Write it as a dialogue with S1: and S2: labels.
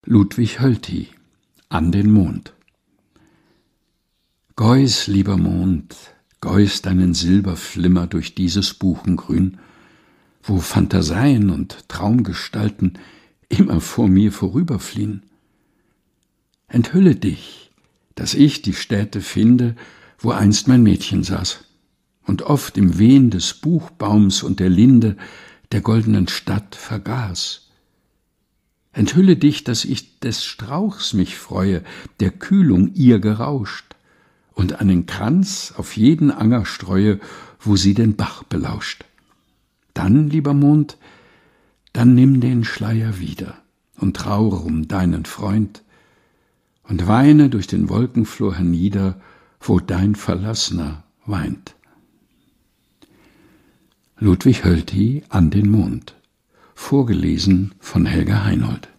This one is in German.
S1: Ludwig Hölty, An den Mond. Geus, lieber Mond, geus deinen Silberflimmer durch dieses Buchengrün, wo Phantaseien und Traumgestalten immer vor mir vorüberfliehen. Enthülle dich, dass ich die Stätte finde, wo einst mein Mädchen saß und oft im Wehen des Buchbaums und der Linde der goldenen Stadt vergaß. Enthülle dich, dass ich des Strauchs mich freue, der Kühlung ihr gerauscht, und einen Kranz auf jeden Anger streue, wo sie den Bach belauscht. Dann, lieber Mond, dann nimm den Schleier wieder und traure um deinen Freund und weine durch den Wolkenflor hernieder, wo dein Verlassener weint. Ludwig Hölty, An den Mond. Vorgelesen von Helga Heinold.